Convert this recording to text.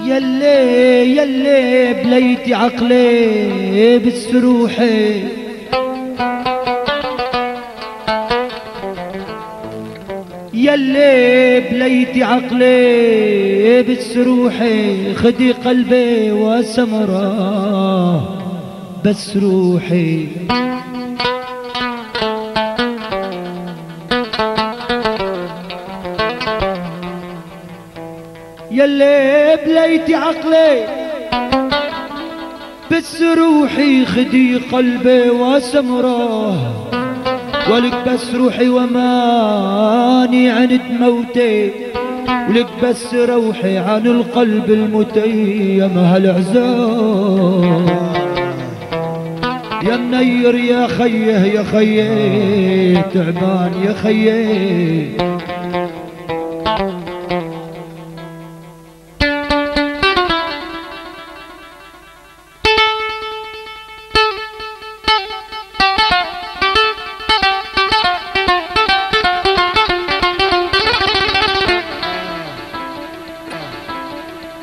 يلي بليتي عقلي بالسروحي، يلي بليتي عقلي بالسروحي، خدي قلبي وسمراه بس روحي. يلي بليتي عقلي بس روحي، خدي قلبي وسمراه، ولك بس روحي وماني عند موتي، ولك بس روحي عن القلب المتيم هالعزام. يا منير يا خيه يا خيه تعبان يا خيه،